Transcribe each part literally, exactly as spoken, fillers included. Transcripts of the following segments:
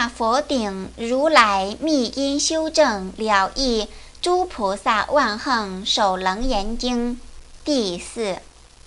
大佛顶如来密因修正了义诸菩萨万行首楞严经第四。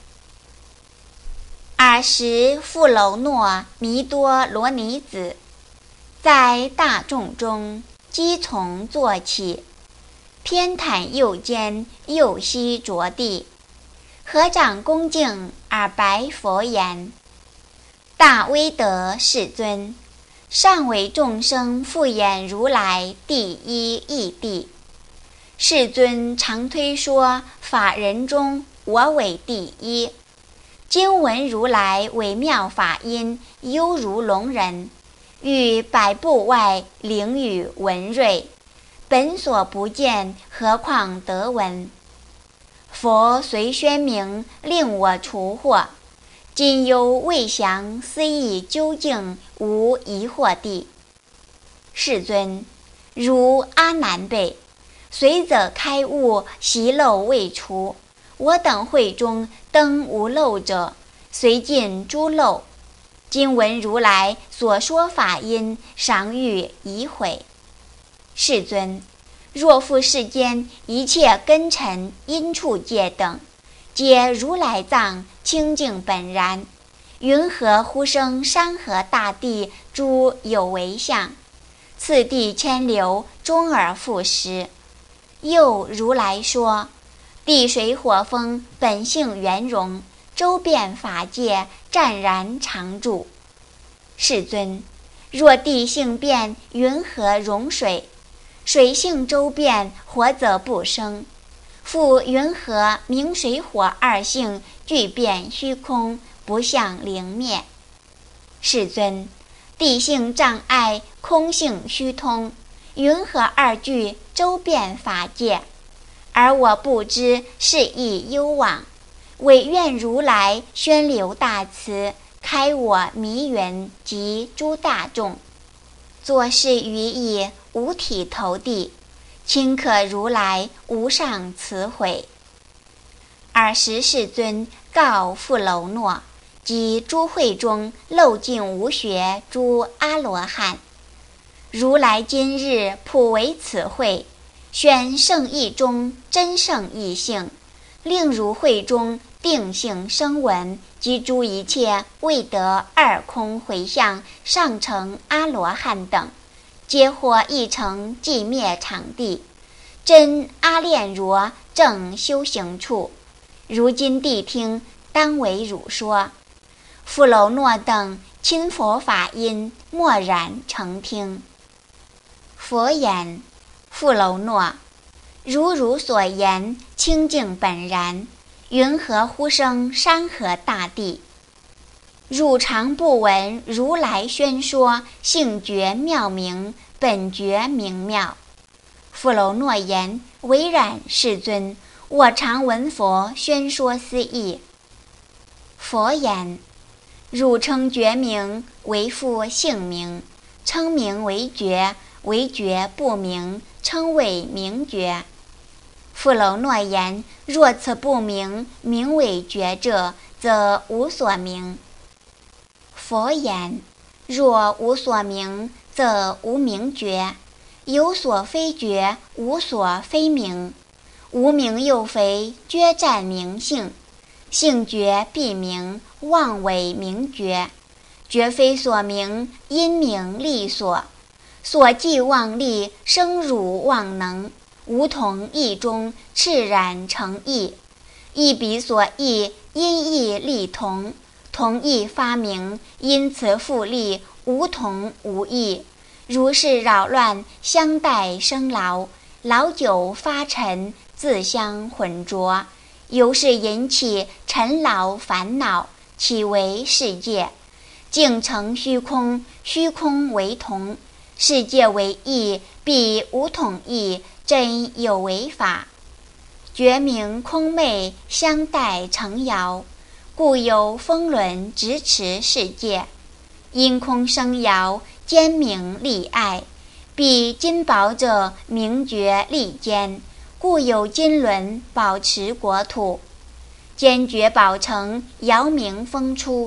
尔时富楼那弥多罗尼子在大众中积从坐起，偏袒右肩，右膝着地，合掌恭敬而白佛言：大威德世尊，上为众生复演如来第一义谛。世尊常推说法人中我为第一，今闻如来微妙法音犹如聋人，于百步外灵语文瑞，本所不见，何况得闻？佛随宣明，令我除惑，今犹未详思义究竟，无疑惑地。世尊，如阿难辈，随则开悟，习漏未除。我等会中灯无漏者，虽尽诸漏。今闻如来所说法音，尚欲疑悔。世尊，若复世间一切根尘因处界等，皆如来藏清净本然，云何忽生山河大地诸有为相？次第千流，终而复实。又如来说，地水火风本性圆融，周遍法界，湛然常住。世尊，若地性变，云何容水？水性周遍，火则不生。复云何明水火二性俱变虚空，不相灵灭？世尊，地性障碍，空性虚通，云何二句周遍法界？而我不知，是亦幽往，唯愿如来宣流大慈，开我迷云及诸大众。作是语意，五体投地，顷可如来无上慈悔。尔时世尊告富楼那及诸会中漏尽无学诸阿罗汉：如来今日普为此会，宣圣义中真圣义性，令如会中定性声闻及诸一切未得二空回向上乘阿罗汉等，皆获一成寂灭场地，真阿炼若正修行处。如今谛听，当为汝说。富楼那等亲佛法音，默然承听。佛言：富楼那，如汝所言，清净本然，云何忽生山河大地？汝常不闻如来宣说性觉妙明，本觉明妙。富楼那言：唯然，世尊，我常闻佛宣说斯义。佛言：汝称觉明为复性明，称明为觉，为觉不明，称谓明觉。富楼那言：若此不明，名为觉者，则无所明。佛言：若无所明，则无明觉。有所非觉，无所非明。无明又非觉占明性，性觉必明，妄为明觉。觉非所明，因明力所。所既妄力，生汝妄能。无同义中，赤然成义。义彼所义，因义力同。同义发明，因此复利，无同无异。如是扰乱，相待生劳，老久发沉，自相混浊，由是引起尘劳烦恼，岂为世界？竟成虚空，虚空为同，世界为义，必无统义，真有为法。觉明空昧，相待成摇，故有风轮直持世界。因空生摇，坚明利爱，彼金宝者明觉利坚，故有金轮保持国土。坚决宝成，摇明风出，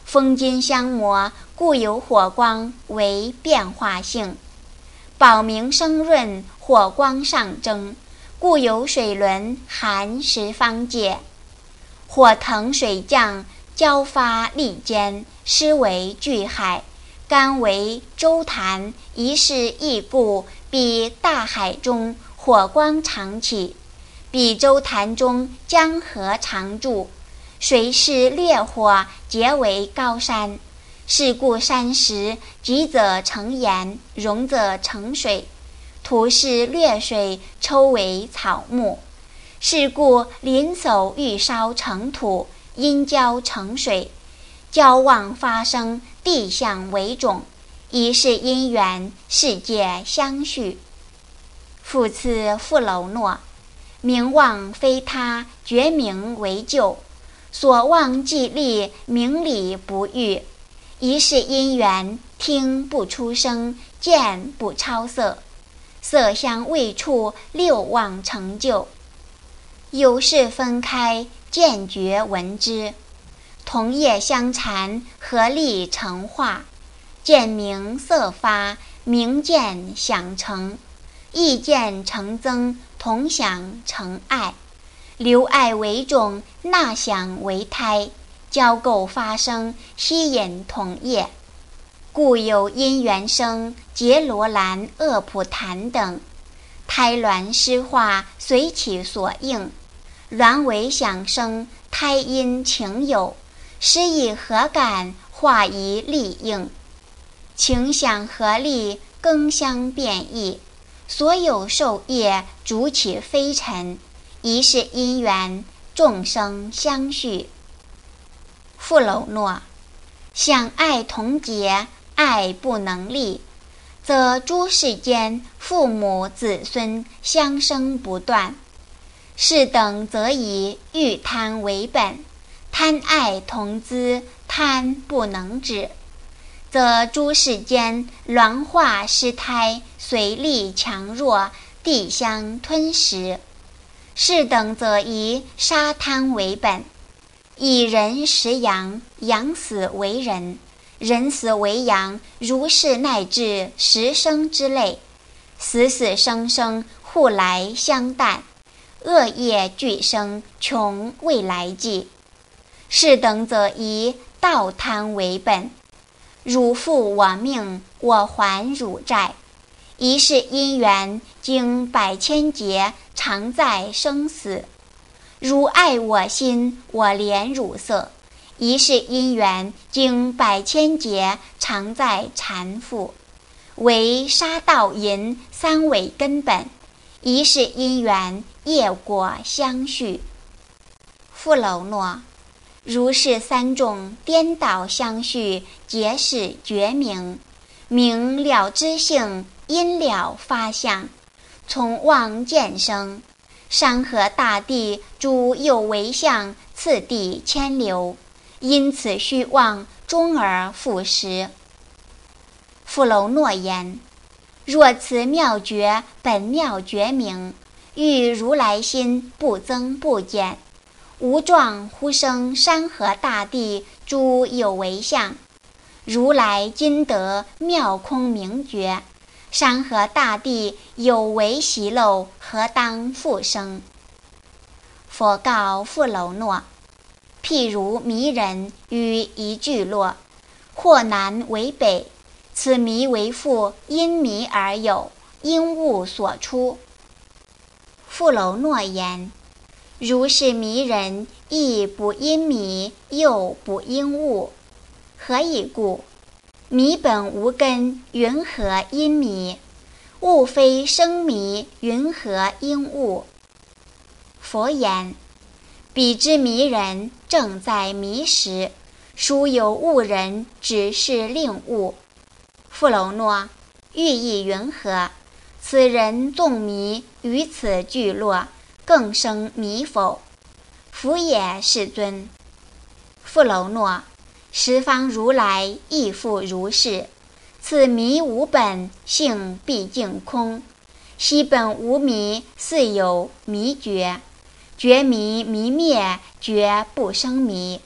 风金相磨，故有火光为变化性；宝明生润，火光上蒸，故有水轮寒十方界。火腾水降，交发力坚，湿为巨海，干为周潭，一是异故，比大海中火光常起，比周潭中江河常注。水是烈火，结为高山，是故山石积则成岩，溶则成水；土是劣水，抽为草木。是故林叟欲烧成土，因焦成水，交旺发生，地象为种，一是因缘，世界相续。复次富楼诺，名望非他，觉名为救，所望既立，明理不遇，一是因缘，听不出声，见不超色，色香味触，六望成就。有事分开，见觉闻之，同业相缠，合力成化，见明色发，明见想成，意见成增，同想成爱，留爱为种，纳想为胎，交构发生，吸引同业，故有因缘生，结罗兰、恶普檀等。胎卵湿化，随其所应，卵为想生，胎因情有，湿以合感，化以力应，情想合力，更相变异，所有受业，逐起飞尘，一是因缘，众生相续。富楼诺，想爱同结，爱不能立，则诸世间父母子孙相生不断。是等则以欲贪为本，贪爱同资，贪不能止，则诸世间卵化失胎，随力强弱，地相吞食。是等则以杀贪为本，以人食阳，阳死为人，人死为阳，如是乃至十生之类，死死生生，互来相啖，恶业俱生，穷未来际。是等则以道贪为本，汝负我命，我还汝债，一是因缘，经百千劫，常在生死。汝爱我心，我怜汝色，一是因缘，经百千劫，常在缠缚，为杀盗淫三伪根本，一是因缘，业果相续。富楼诺，如是三种颠倒相续，皆是觉明，明了知性，因了发相，从妄见生。山河大地诸有为相，次第牵流，因此虚妄，终而复实。富楼诺言：若此妙觉，本妙觉明，欲如来心，不增不减，无状忽生山河大地诸有为相。如来今得妙空明觉，山河大地有为习漏，何当复生？佛告富楼诺：譬如迷人于一聚落，或南为北，此迷为复因迷而有，因物所出。富楼诺言：如是迷人，亦不因迷，又不因物。何以故？迷本无根，云何因迷？物非生迷，云何因物？佛言：彼之迷人，正在迷时，殊有悟人，只是令悟。富楼诺，寓意云何？此人纵迷于此聚落，更生迷否？夫也，世尊。富楼诺，十方如来亦复如是。此迷无本，性毕竟空。昔本无迷，似有迷觉。觉迷迷灭，觉不生迷。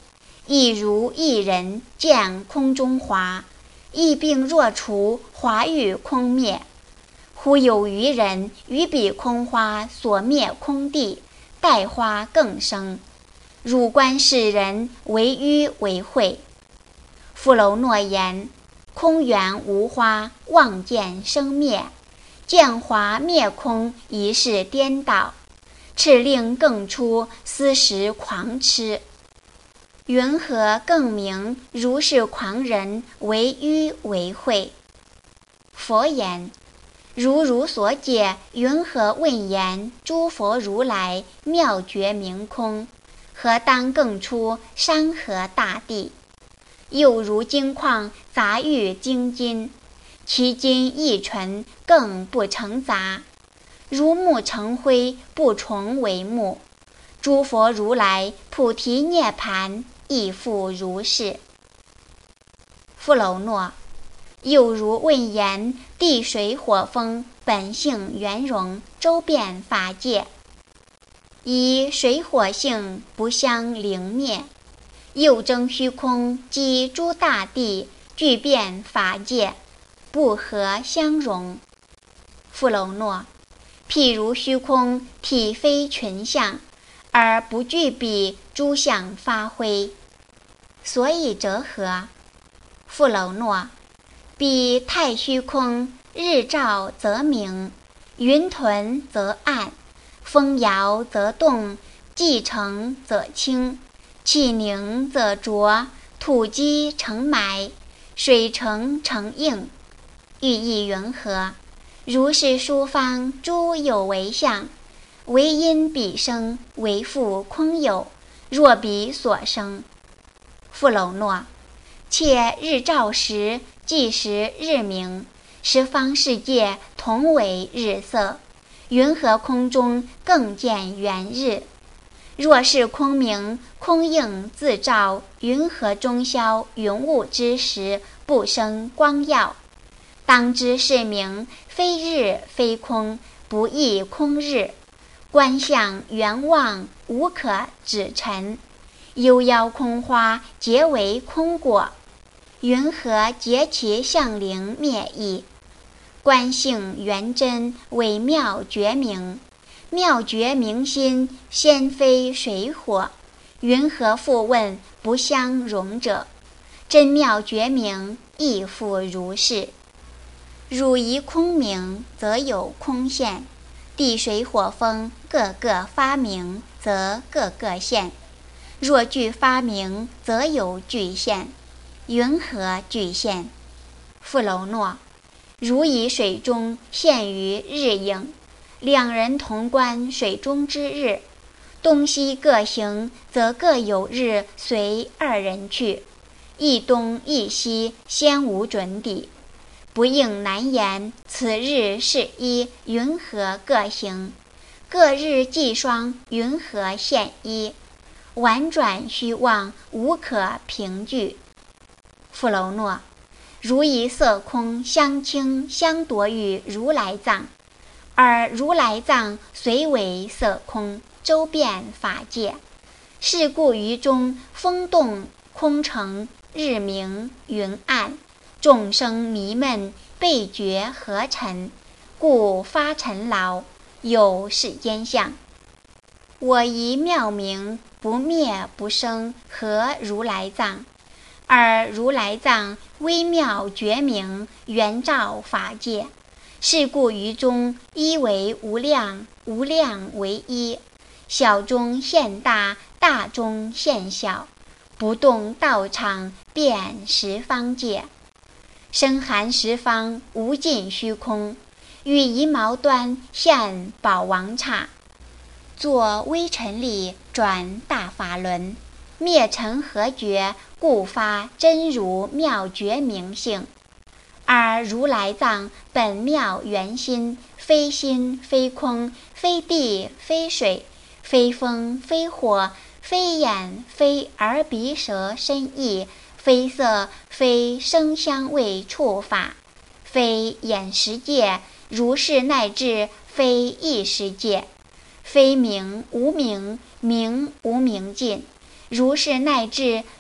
亦如一人见空中华，一病若除，华欲空灭。忽有余人于彼空花所灭空地，待花更生。汝观世人为迂为会。富楼诺言：空缘无花，望见生灭。见华灭空，一世颠倒。敕令更出，斯时狂痴。云何更名如是狂人为迂为会？佛言：如汝所解，云何问言诸佛如来妙觉明空？何当更出山河大地？又如金矿杂玉精金，其金亦纯，更不成杂。如木成灰，不重为木。诸佛如来菩提涅盘，亦复如是。富楼诺，又如问言地水火风本性圆融，周遍法界，以水火性不相凌灭，又争虚空及诸大地，具遍法界，不合相容。富楼诺，譬如虚空体非群相，而不具彼诸相发挥，所以者何？富楼诺，彼太虚空，日照则明，云屯则暗，风摇则动，气成则清，气凝则浊，土积成埋，水成成硬。寓意云何？如是诸方诸有为相，唯因彼生，为复空有，若彼所生。富楼诺，且日照时，即时日明，十方世界同为日色，云何空中更见圆日？若是空明，空应自照，云何中宵云雾之时，不生光耀？当知是名非日非空，不异空日。观相圆望，无可指陈。幽妖空花，皆为空果，云何结其相灵灭异？观性圆真，微妙觉明。妙觉明心，先非水火，云何复问不相容者？真妙觉明，亦复如是。汝疑空明，则有空现；地水火风各个发明，则各个现。若具发明，则有具现。云何具现？富楼诺，如以水中现于日影，两人同观水中之日，东西各行，则各有日随二人去，一东一西，先无准底。不应难言，此日是一，云何各行？各日既双，云何现一？婉转虚妄，无可凭据。富楼诺，如以色空相倾相夺于如来藏，而如来藏虽为色空，周遍法界。是故于中风动空成，日明云暗，众生迷闷，倍觉合尘，故发尘劳，有世间相。我疑妙明，不灭不生，何如来藏？而如来藏微妙觉明，圆照法界。是故于中一为无量，无量为一，小中现大，大中现小，不动道场，遍十方界。深含十方无尽虚空，与一毛端现宝王刹，作微尘里转大法轮，灭尘合觉，故发真如妙觉明性。而如来藏本妙圆心，非心非空，非地非水，非风非火，非眼非耳鼻舌身意，非色非声香味触法，非眼识界，如是乃至非意识界，非名无名，名无名尽，如是乃至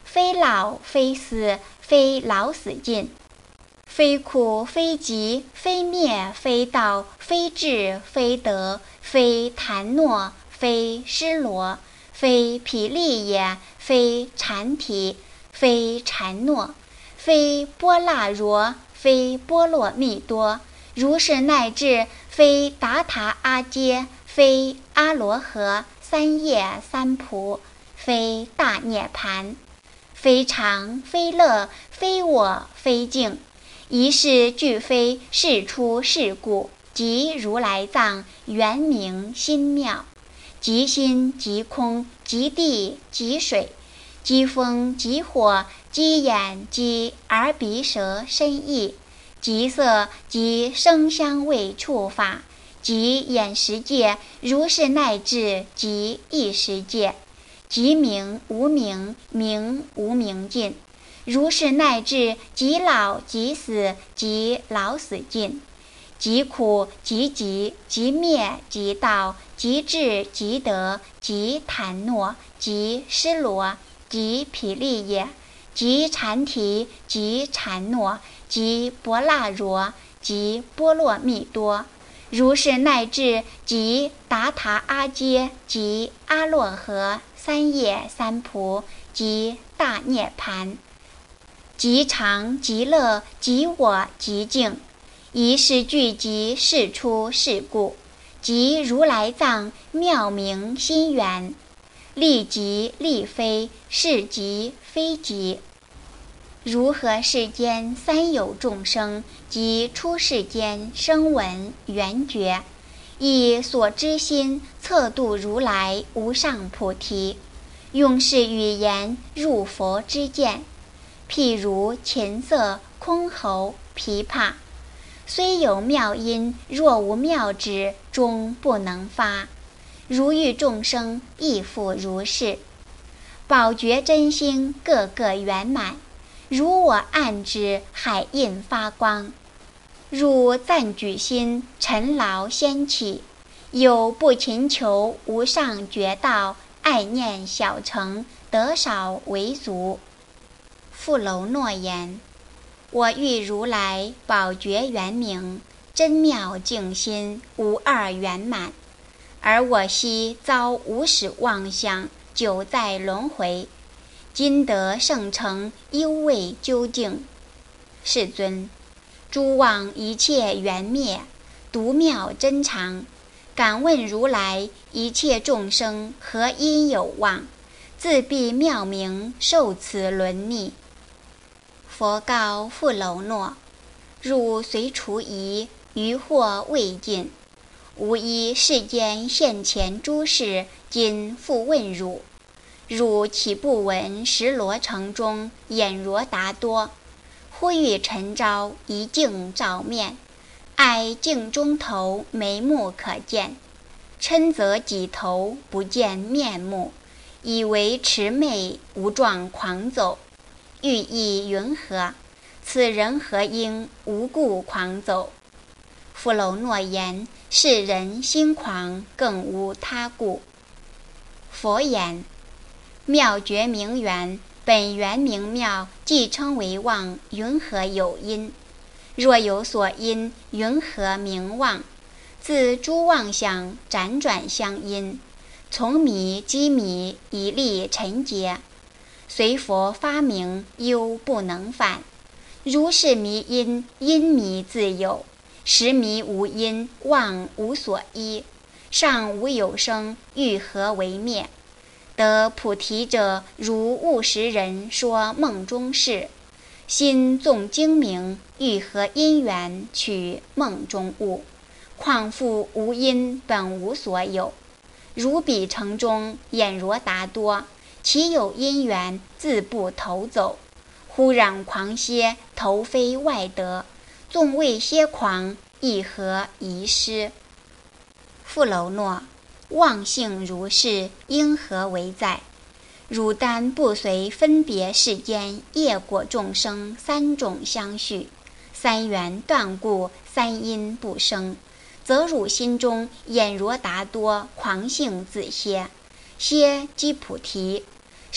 非老非死，非老死尽，非苦非集，非灭非道，非智非德，非檀诺，非尸罗，非毗利也，非禅提，非禅诺，非波那罗，非波罗蜜多，如是乃至非达他阿揭，非阿罗诃，三业三菩，非大涅盘，非常非乐，非我非净，一是俱非是出是故，即如来藏圆明心妙，即心即空，即地即水，即风即火，即眼即耳鼻舌身意，即色即声香味触法，即眼识界，如是乃至即意识界，即名无名，名无明尽，如是乃至即老即死，即老死尽，即苦即集，即灭即道，即智即德，即檀诺，即尸罗，即毗利也，即禅提，即禅诺，即波那罗，即波罗蜜多，如是乃至即达他阿揭，即阿罗诃，三业三菩，即大涅盘，即常即乐，即我即净，一是俱集是出是故，即如来藏妙明心圆，立即立非，是即非即。如何世间三有众生，即出世间声闻缘觉，以所知心测度如来无上菩提，用是语言入佛之见，譬如琴瑟、箜篌、琵琶，虽有妙音，若无妙旨，终不能发。如欲众生亦复如是，宝觉真心个个圆满，如我暗指海印发光，如赞举心尘劳掀起，有不勤求无上觉道，爱念小乘得少为足。富楼诺言：我欲如来宝觉圆明，真妙净心，无二圆满，而我昔遭无始妄想，久在轮回，今得圣成，犹未究竟。世尊，诸妄一切缘灭，独妙真常，敢问如来，一切众生何因有妄，自闭妙明，受此轮逆。佛告富楼诺：汝虽除疑，余惑未尽，无一世间现前诸事，今复问汝，汝岂不闻十罗城中眼罗达多，忽遇晨朝，一镜照面，爱镜中头，眉目可见，嗔则己头，不见面目，以为魑魅，无状狂走，欲意云何？此人何应无故狂走？富楼诺言：是人心狂，更无他故。佛言：妙觉明圆，本圆明妙，既称为妄，云何有因？若有所因，云何名妄？自诸妄想辗转相因，从迷积迷，以利尘劫，随佛发明，犹不能返。如是迷因，因迷自有，实迷无因，妄无所依，尚无有生，欲何为灭？得菩提者，如悟识人说梦中事，心纵精明，欲何因缘取梦中物？况复无因，本无所有。如彼城中眼罗达多，其有因缘，自不投走，忽然狂歇，投非外得，纵未歇狂，亦何遗失？富楼诺：妄性如是，因何为在？汝当不随分别世间业果众生三种相续，三缘断故，三因不生，则汝心中眼罗达多，狂性自歇，歇即菩提，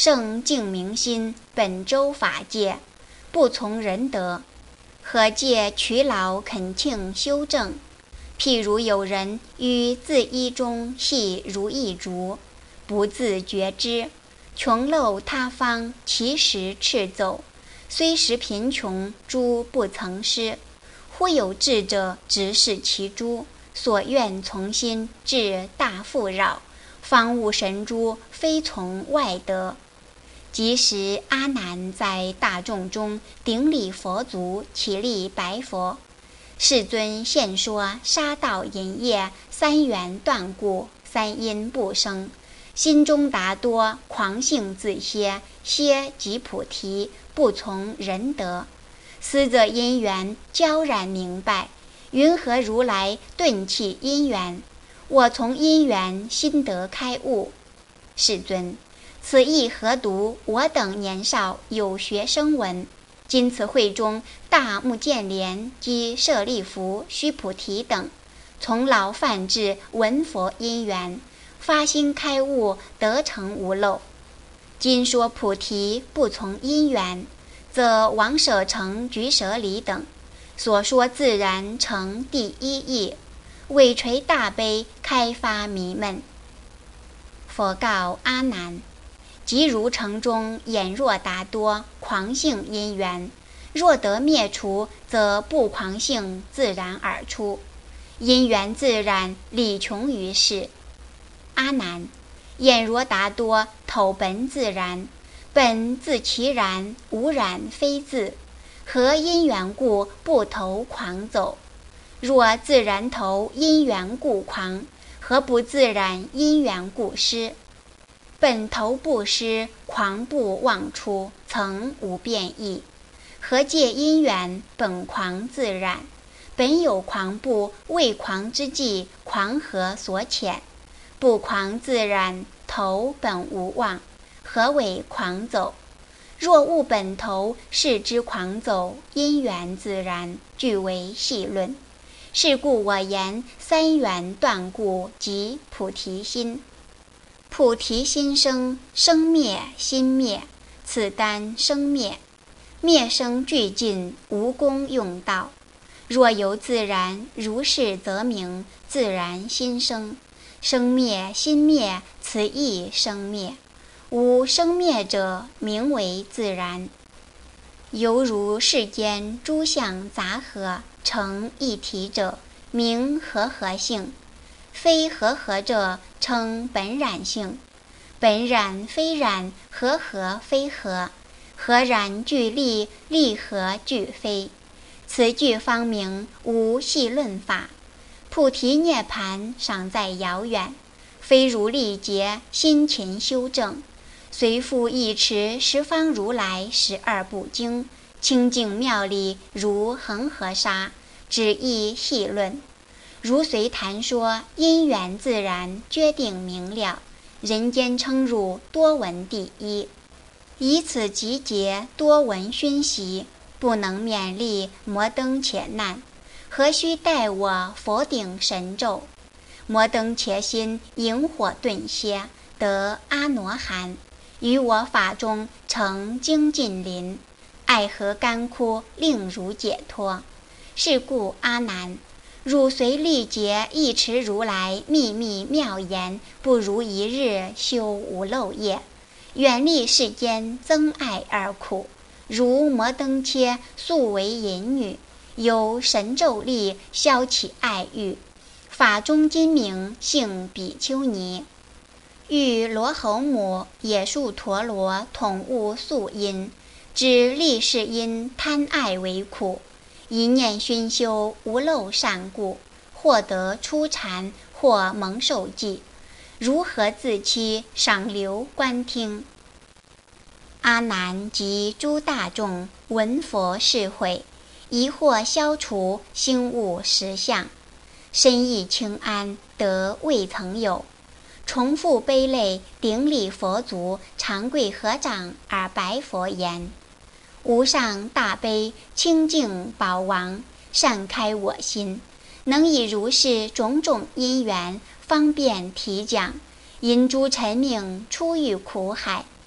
圣净明心，本周法界，不从仁德，何借劬劳恳请修正？譬如有人于自衣中系如一竹，不自觉知，穷陋他方，其实赤走。虽时贫穷，诸不曾失。忽有智者直视其诸，所愿从心，至大富扰，方悟神珠，非从外得。即时阿难在大众中顶礼佛足，起立白佛：世尊现说杀盗淫业三缘断故，三因不生。心中达多，狂性自歇，歇即菩提，不从仁德。思则因缘交然明白，云何如来顿起因缘？我从因缘心得开悟。世尊，此意何读？我等年少有学声闻。今此会中，大目犍连及舍利弗、须菩提等，从老犯至闻佛因缘，发心开悟，得成无漏。今说菩提不从因缘，则王舍城、举舍里等所说自然成第一义，尾垂大悲，开发迷闷。佛告阿难：即如城中眼若达多，狂性因缘，若得灭除，则不狂性自然而出，因缘自然，理穷于世。阿难，眼若达多，头本自然，本自其然，无染非自，何因缘故不投狂走？若自然投，因缘故狂，何不自然因缘故失？本头不失，狂不妄出，曾无变异。何借因缘，本狂自然？本有狂不，未狂之际，狂何所遣？不狂自然，头本无妄，何为狂走？若悟本头，是之狂走，因缘自然，俱为细论。是故我言三缘断故，即菩提心。菩提心生，生灭心灭，此单生灭，灭生俱尽，无功用道。若由自然，如是则名自然心生。生灭心灭，此亦生灭。无生灭者，名为自然。犹如世间诸相杂合，成一体者，名和合性。非和合者，称本染性。本染非染，和合非合，合染俱立，立合俱非。此句方名无细论法。菩提涅盘尚在遥远，非如历劫辛勤修正。随复一持十方如来十二部经，清净妙理如恒河沙，只意细论。如随谈说，因缘自然，决定明了。人间称入多闻第一，以此集结多闻熏习，不能勉励摩登且难。何须待我佛顶神咒？摩登且心萤火顿歇，得阿罗汉，于我法中成精进林，爱河干枯，令如解脱。是故阿难，汝随历劫一持如来秘密妙言，不如一日修无漏业，远离世间增爱而苦。如摩登切素为淫女，由神咒力消起爱欲。法中今名姓比丘尼。欲罗侯母也树陀罗统悟宿因，知历世因贪爱为苦，一念熏修无漏善故，获得初禅，或蒙受记。如何自欺？赏留观听。阿难及诸大众闻佛是会，疑惑消除，心悟实相，身意清安，得未曾有。重复悲泪，顶礼佛足，长跪合掌而白佛言：无上大悲清净宝王，善开我心，能以如是种种因缘，方便提讲，引诸臣命出于苦海。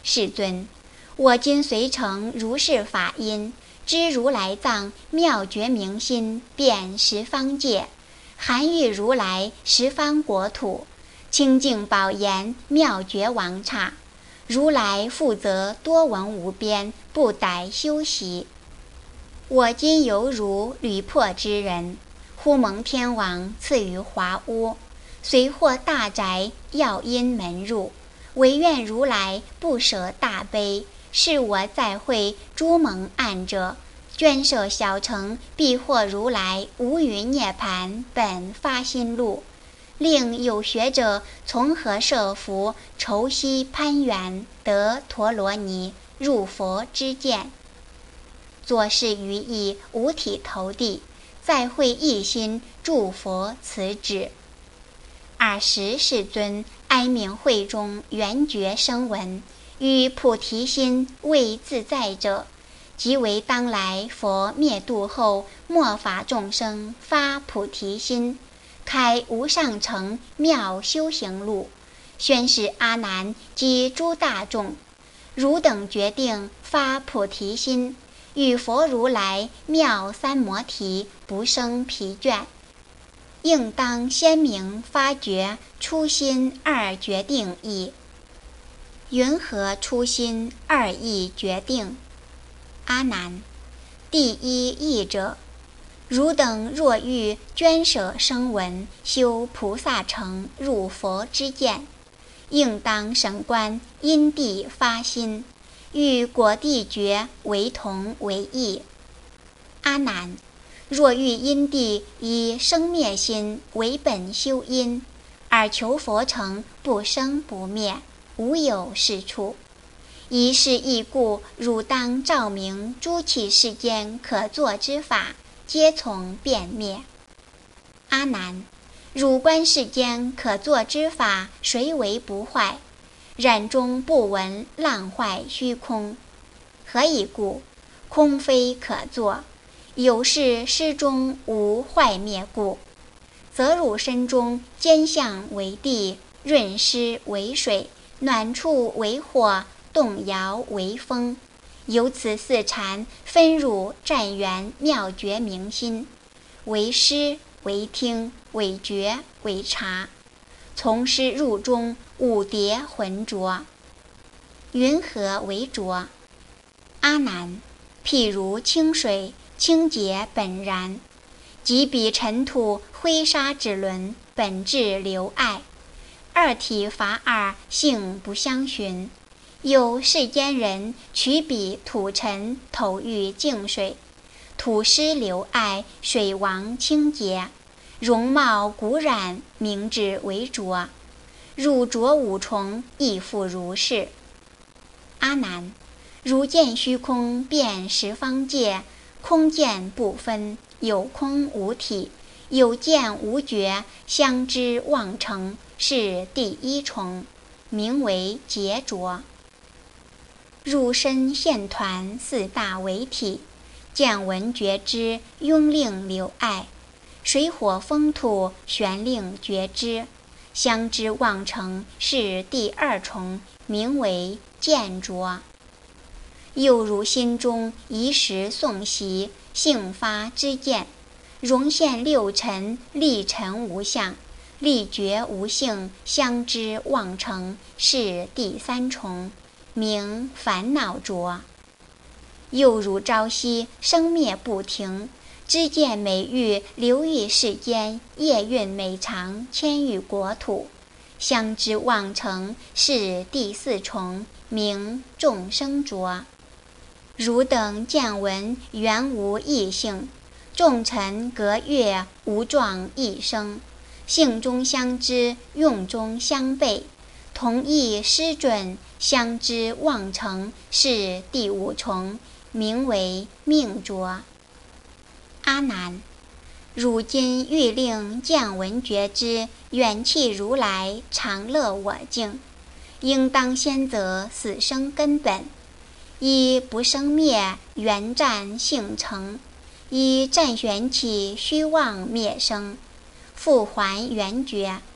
世尊，我今随成如是法音，知如来藏妙觉明心，遍十方界，含喻如来十方国土，清净宝严妙觉王刹。如来负责多闻无边，不逮修习。我今犹如履破之人，忽蒙天王赐于华屋，随获大宅要因门入，唯愿如来不舍大悲，是我再会诸蒙案者，捐舍小乘，必获如来无云涅盘本发心路，令有学者从何设福，愁悉攀缘，得陀罗尼，入佛之见。作是于意五体投地，再会一心，祝佛此旨。尔时世尊哀悯会中圆觉声闻，与菩提心未自在者，即为当来佛灭度后，末法众生发菩提心，开无上乘妙修行路，宣示阿难及诸大众，汝等决定发菩提心，与佛如来妙三摩提不生疲倦，应当鲜明发觉初心二决定义。云何初心二义决定？阿难，第一义者，汝等若欲捐舍声闻，修菩萨乘，入佛之见，应当省观因地发心，欲果地觉为同为异。阿难，若欲因地以生灭心为本修因，而求佛乘不生不灭，无有是处。以是义故，汝当照明诸器世间可作之法，皆从遍灭。阿难，汝观世间可作之法，谁为不坏？然中不闻浪坏虚空。何以故？空非可作，有是失中无坏灭故。则汝身中坚相为地，润湿为水，暖处为火，动摇为风。由此四禅分入占缘妙觉明心，为师为听为觉为察，从师入中五叠浑浊。云何为浊？阿难，譬如清水清洁本然，即彼尘土灰沙之轮，本质流爱，二体法二，性不相寻。有世间人取彼土尘投于净水，土湿流爱，水王清洁，容貌古染，名之为浊。入浊五重，亦复如是。阿难，如见虚空遍十方界，空见不分，有空无体，有见无觉，相知妄成，是第一重，名为劫浊。入身现团四大为体，见闻觉知，拥令流爱，水火风土旋令觉知，相知妄成，是第二重，名为见浊。又如心中一时诵习，性发之见，容现六尘，历尘无相，历觉无性，相知妄成，是第三重，名烦恼浊。又如朝夕生灭不停，知见美欲流于世间，业运美长，迁于国土，相知妄成，是第四重，名众生浊。汝等见闻原无异性，众尘隔越，无状异生，性中相知，用中相悖，同意失准，相知妄成，是第五重，名为命浊。阿难，汝今欲令见闻觉知远弃如来，常乐我净，应当先择死生根本。一不生灭，缘占性成；一暂旋起，虚妄灭生。复还缘觉，得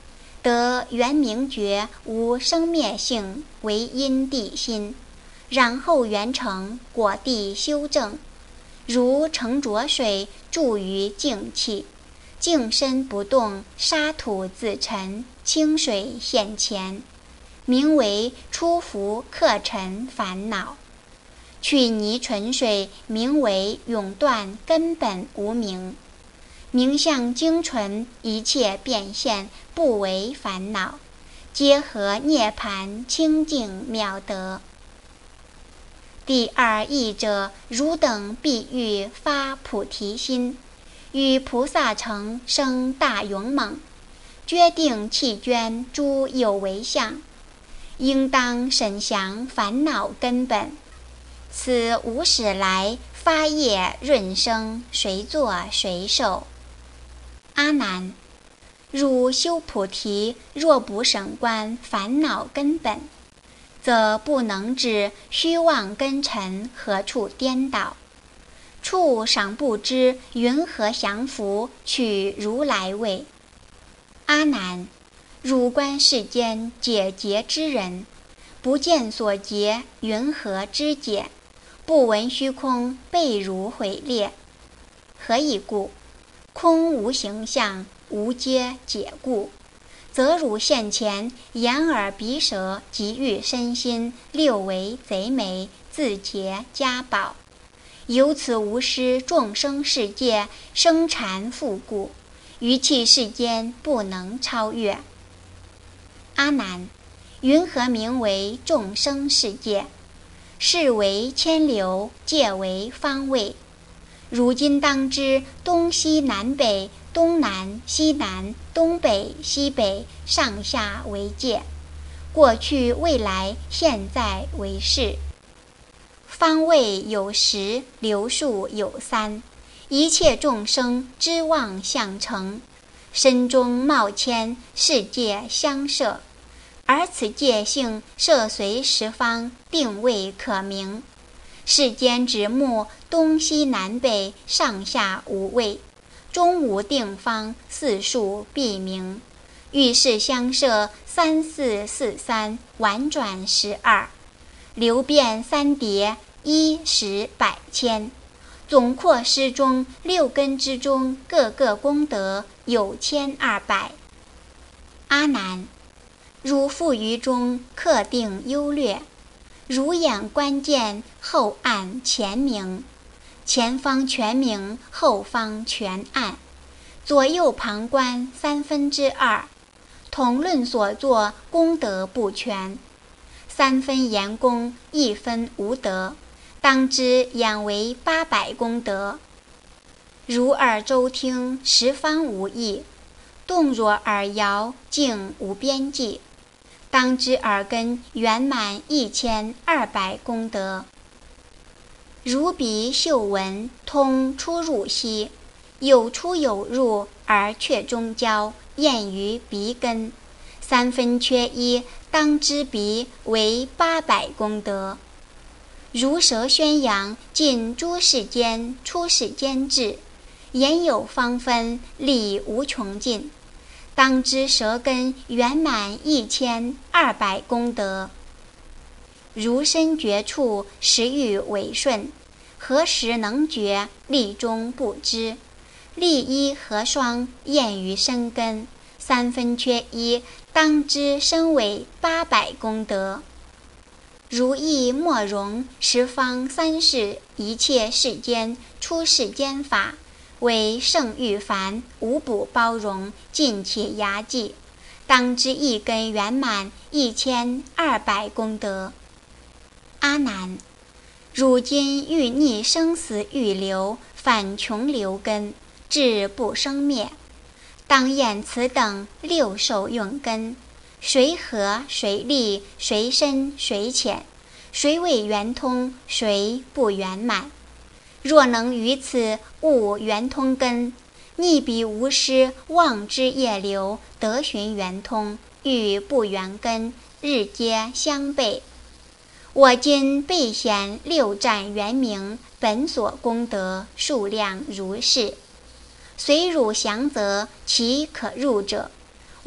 得圆明觉无生灭性为因地心，然后圆成果地修正，如盛浊水注于静气，静身不动，沙土自沉，清水现前，名为出伏克尘烦恼。去泥纯水，名为永断根本无明。明相精纯，一切变现，不为烦恼，皆合涅盘清净妙德。第二义者，汝等必欲发菩提心，与菩萨城生大勇猛，决定弃捐诸有为相，应当审详烦恼根本。此无始来发业润生，谁作谁受？阿难，汝修菩提，若不审观烦恼根本，则不能知虚妄根尘何处颠倒，处赏不知云何降伏，取如来位。阿难，汝观世间解结之人，不见所结，云何知解？不闻虚空，被如毁裂。何以故？空无形象，无皆解故，则汝现前眼耳鼻舌及欲身心六为贼眉，自结家宝，由此无失众生世界生缠复故，于气世间不能超越。阿难，云何名为众生世界？是为千流，界为方位。如今当知东西南北，东南西南，东北西北，上下为界，过去未来现在为是。方位有十，流数有三，一切众生之妄相成，身中冒迁，世界相摄，而此界性摄随十方，定位可明。世间指目东西南北，上下无位，中无定方，四数必明。遇事相摄，三四四三，婉转十二，流变三叠，一十百千。总括诗中六根之中，各个功德有千二百。阿难，汝复于中克定优劣，如眼观见，后暗前明，前方全明，后方全暗，左右旁观三分之二，同论所作功德不全，三分言功，一分无德，当知眼为八百功德。如耳周听，十方无异，动若耳摇，静无边际，当知耳根圆满一千二百功德。如鼻嗅闻，通出入息，有出有入，而却中交，验于鼻根，三分缺一，当知鼻为八百功德。如舌宣扬，尽诸世间，出世间智，言有方分，力无穷尽，当知舌根圆满一千二百功德。如身觉处，时欲违顺，何时能觉？力中不知。力一合双，验于身根，三分缺一，当知身为八百功德。如意莫容，十方三世，一切世间，出世间法，为圣欲凡，无补包容，尽且牙祭，当知一根圆满一千二百功德。阿难，汝今欲逆生死欲流，反穷流根，志不生灭，当验此等六受用根，谁合谁立，谁深谁浅，谁为圆通，谁不圆满。若能于此悟圆通根，逆彼无失，妄之业流，得寻圆通，与不圆根，日皆相悖。我今备显六战圆明，本所功德数量如是，随汝详则，其可入者，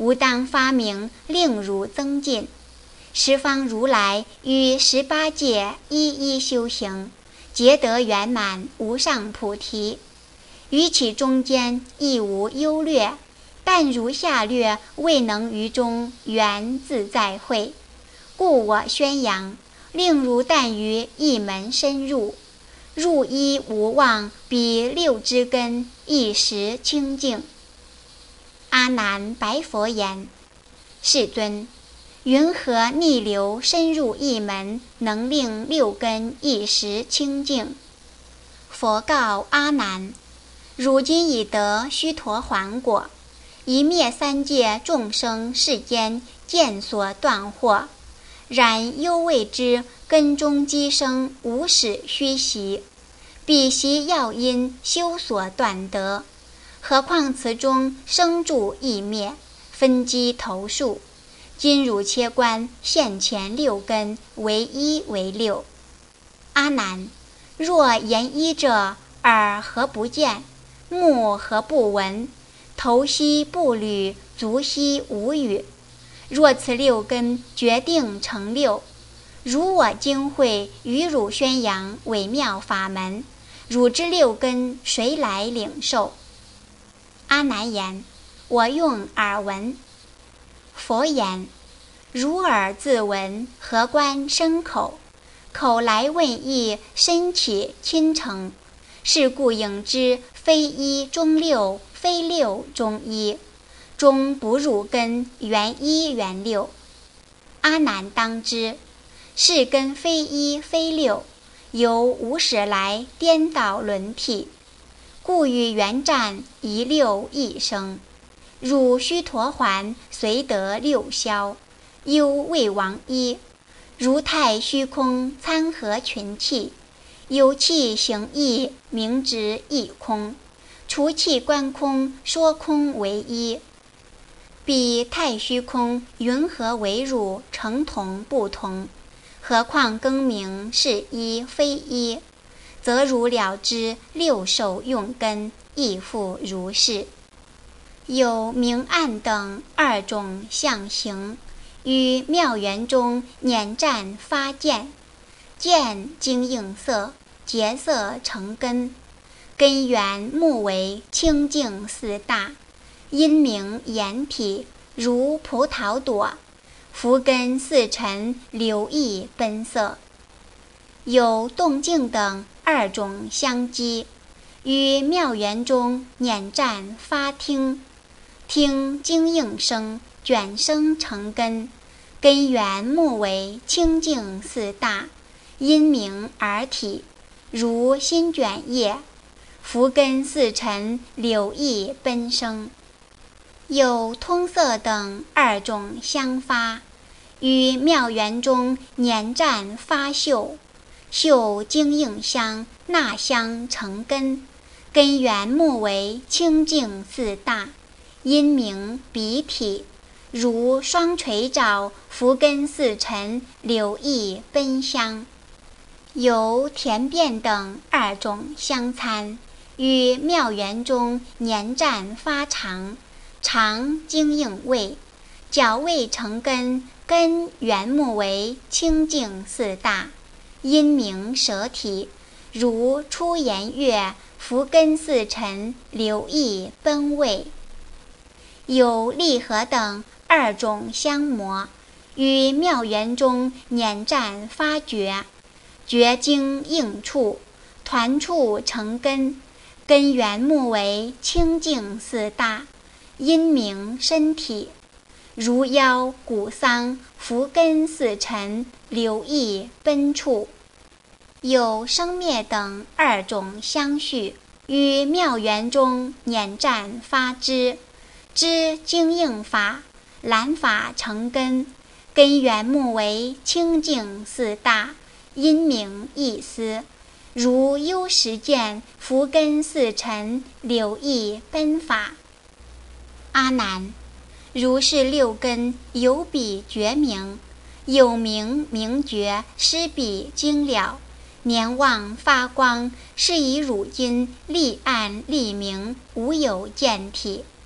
吾当发明，令汝增进。十方如来于十八界一一修行，皆得圆满无上菩提。于其中间亦无优劣，但如下略未能于中圆自在会，故我宣扬，令如但于一门深入，入一无忘，彼六之根一时清净。阿难白佛言：世尊，云何逆流深入一门，能令六根一时清净？佛告阿难：汝今已得须陀洹果，一灭三界众生世间见所断惑，然犹谓之根中积生，无始虚习，彼习要因修所断得。何况此中生住异灭，分机头数。今汝切观现前六根，为一为六。阿难，若言一者，耳何不见？目何不闻？头悉不履，足悉无语。若此六根决定成六，如我今会与汝宣扬微妙法门，汝之六根谁来领受？阿难言：我用耳闻。佛言：如耳自闻，何关身口？口来问意，身起亲诚。是故应知，非一中六，非六中一，中不入根，原一原六。阿难当知，是根非一非六，由无始来颠倒轮替，故与缘战，一六一生。汝须陀洹虽得六消，犹未亡一。如太虚空参合群气，有气行义，名之一空。除气观空，说空为一。彼太虚空云何为汝成同不同？何况更名是一非一，则汝了知六受用根亦复如是。有明暗等二种相形，于妙缘中捻战发见，见精映色，结色成根，根源目为清净四大，因名眼体，如葡萄朵，福根四尘流溢奔色。有动静等二种相机，于妙缘中捻战发听，听精映声，卷生成根，根源目为清净四大，因名耳体，如心卷叶，福根四尘流溢奔生。有通色等二种相发，于妙缘中捻战发嗅，嗅精映香，纳香成根，根源目为清净四大，因名鼻体，如双垂爪，福根四尘流溢奔香。有田变等二种相参，于妙缘中捻战发长，长精映味，角味成根，根源目为清净四大，因名舌体，如出言乐，福根四尘流溢奔味。有利合等二种相磨，于妙缘中捻战发觉，觉精应处，团处成根，根源目为清净四大，因名身体，如腰骨桑，福根四尘流溢奔处。有生灭等二种相续，于妙缘中捻战发支，支精应法，染法成根，根源目为清净四大，因名意思，如幽识见，福根四尘流溢奔法。阿难，如是六根有彼觉明，有明明觉，失彼精了，年望发光，是以汝今立暗立明，无有见体。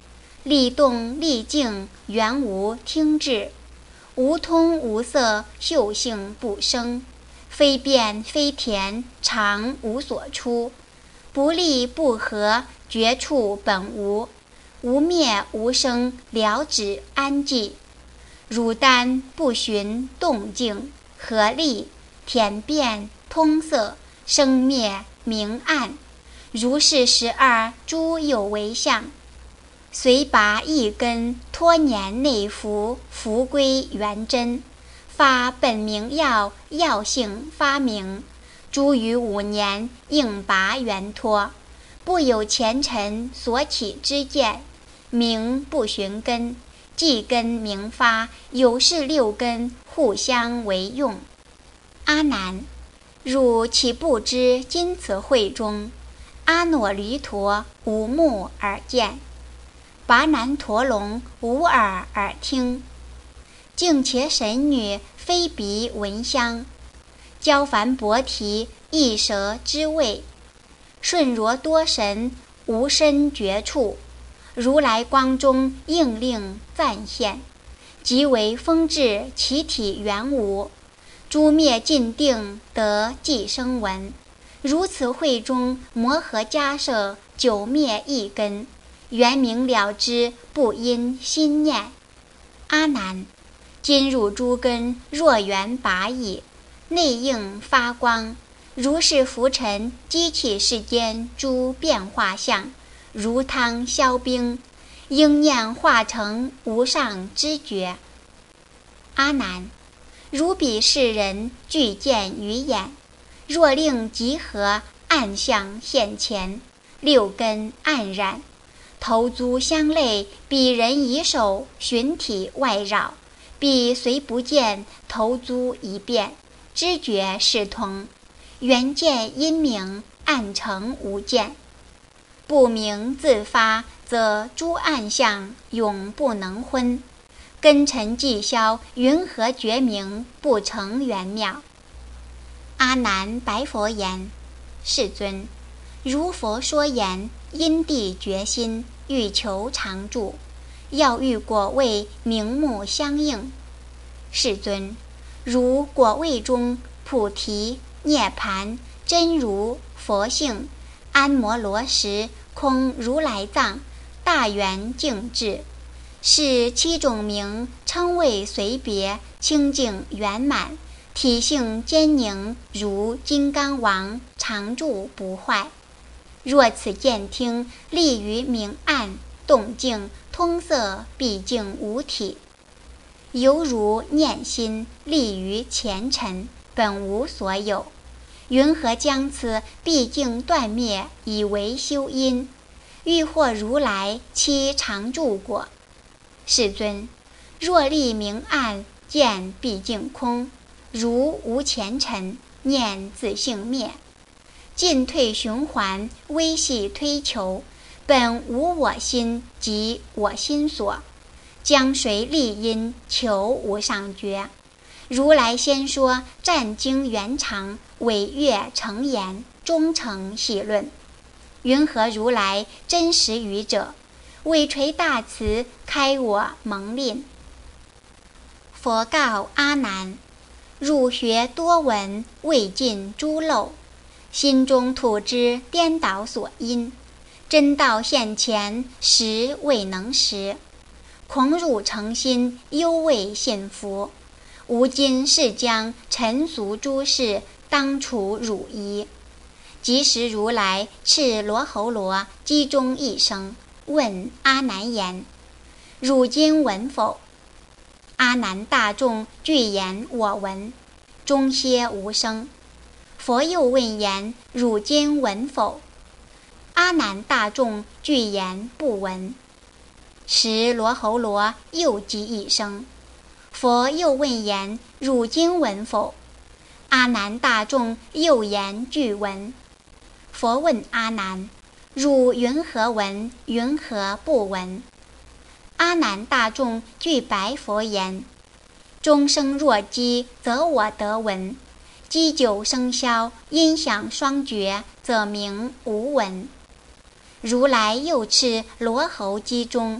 力动力静，原无听至；无通无色，嗅性不生。非变非田，常无所出；不立不合，绝处本无。无灭无生，了止安寂。汝丹不循动静，合力田变通色，生灭明暗。如是十二诸有为相，随拔一根，托年内服，服归元真。发本名药，药性发明。诸于五年，应拔元脱。不有前尘所起之见，名不循根，即根明发，有是六根互相为用。阿难，汝岂不知今此会中，阿耨离陀无目而见，跋难陀龙无耳而听，净伽神女非鼻闻香，焦梵婆提一舌知味，顺罗多神无身觉处。如来光中应令暂现，即为风至其体原无。诸灭尽定得即生闻，如此会中摩诃迦摄久灭一根，圆明了之，不因心念。阿难，今汝诸根若缘拔矣，内应发光，如是浮尘激起世间诸变化相，如汤消冰，应念化成无上知觉。阿难，如彼世人具见于眼，若令集合，暗相现前，六根黯然，头足相类，彼人以手寻体外扰，彼虽不见，头足一变，知觉是同。缘见因明，暗成无见。不明自发，则诸暗相永不能昏。根尘既消，云何觉明，不成圆妙？阿难白佛言：世尊，如佛说言，因地决心，欲求常住，要欲果位，名目相应。世尊，如果位中菩提、涅盘、真如、佛性、安摩罗什、空如来藏、大圆净智，是七种名，称谓随别，清净圆满，体性坚宁，如金刚王，常住不坏。若此见听，立于明暗，动静通色，毕竟无体。犹如念心，立于前尘，本无所有。云何将此毕竟断灭，以为修因？欲获如来期常住果。世尊，若立明暗，见毕竟空，如无前尘，念自性灭。进退循环，微细推求，本无我心及我心所。将谁立因，求无上觉？如来先说战经圆长，伟越成言，忠诚细论。云何如来真实语者？为垂大慈，开我蒙吝。佛告阿难：汝学多闻，未尽诸漏，心中土之颠倒所因，真道现前，实未能识。恐汝诚心，犹未信服。吾今是将尘俗诸事，当除汝疑。即时如来敕罗睺罗击中一声，问阿难言：汝今闻否？阿难大众俱言我闻，终歇无声。佛又问言：汝今闻否？阿难大众俱言不闻。时罗睺罗又击一声，佛又问言：汝今闻否？阿难大众又言俱闻。佛问阿难：汝云何闻？云何不闻？阿难大众俱白佛言：终生若饥，则我得闻；饥久生消，音响双绝，则名无闻。如来又敕罗睺击中，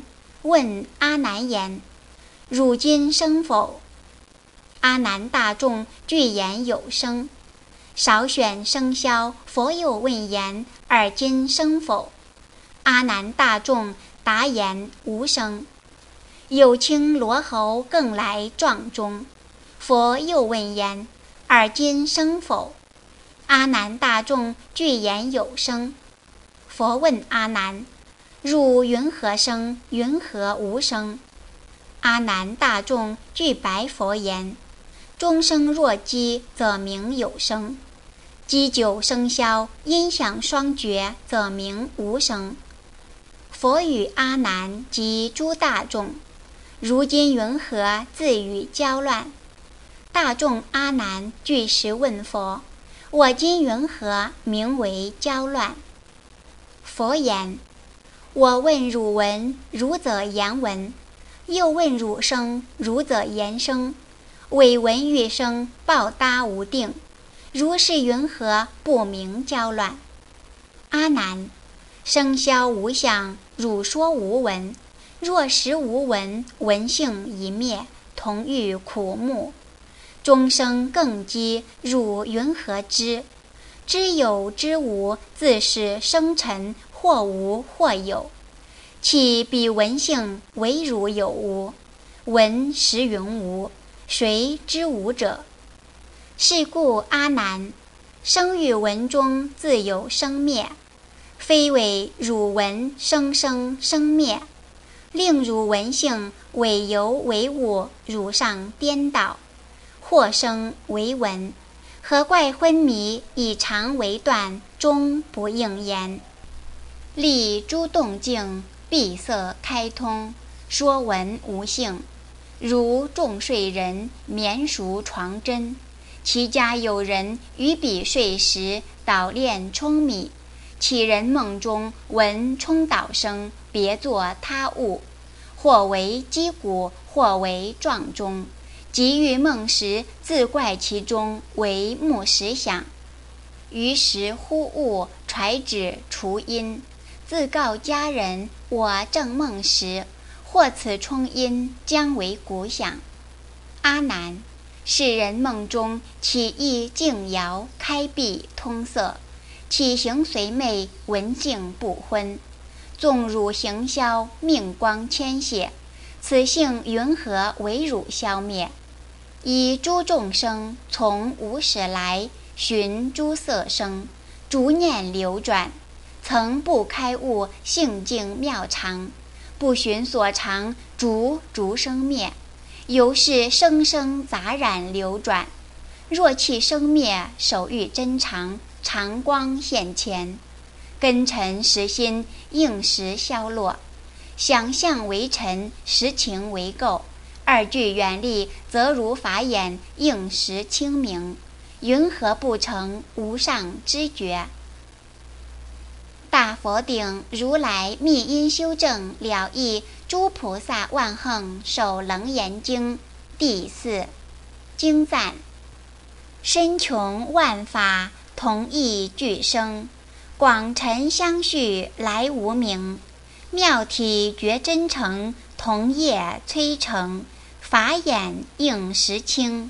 问阿难言：汝今生否？阿难大众具言有生。少选生消，佛又问言：尔今生否？阿难大众答言：无生。有清罗侯更来撞中，佛又问言：尔今生否？阿难大众具言有生。佛问阿难：汝云何生？云何无生？阿难大众具白佛言：终生若饥，则名有生；饥久生消，音响双绝，则名无生。佛语阿难及诸大众：如今云何自语交乱？大众阿难具时问佛：我今云何名为交乱？佛言：我问汝闻，汝则言闻；又问汝生，汝则言生。伪闻欲生，报答无定。如是云何不明交乱？阿难，生消无相，汝说无闻。若实无闻，闻性已灭，同欲苦目。终生更饥，汝云何知？知有知无，自是生尘，或无或有。岂彼闻性唯汝有无？闻实云无，谁知无者？是故阿难，生与闻中自有生灭，非为汝闻生生生灭，令汝闻性伪由为物，汝上颠倒，或生为闻。何怪昏迷，以常为断，终不应言。立诸动静，闭塞开通，说闻无性。如众睡人，眠熟床真。其家有人于彼睡时，捣炼舂米，其人梦中闻冲倒声，别作他物，或为击鼓，或为撞钟。即欲梦时，自怪其中为木石响。于时忽悟，揣指除音，自告家人：我正梦时，或此冲音将为鼓响。阿难，是人梦中起意静摇，开闭通塞，起行随寐，闻性不昏。纵汝行消，命光牵血，此性云何为汝消灭？以诸众生从无始来，寻诸色声，逐念流转，曾不开悟性境妙常，不寻所常，逐逐生灭，由是生生杂染流转。若弃生灭，手欲真常，常光现前，根尘实心，应时消落。想象为尘，实情为垢，二俱远离，则如法眼，应时清明。云何不成无上知觉？大佛顶如来密因修正了义诸菩萨万行受楞严经第四经赞：身穷万法同义俱生，广尘相续来无明。妙体觉真诚，同业摧成，法眼应时清。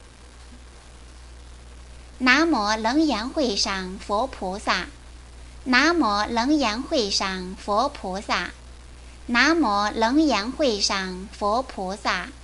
南无楞严会上佛菩萨，南无楞严会上佛菩萨，南无楞严会上佛菩萨。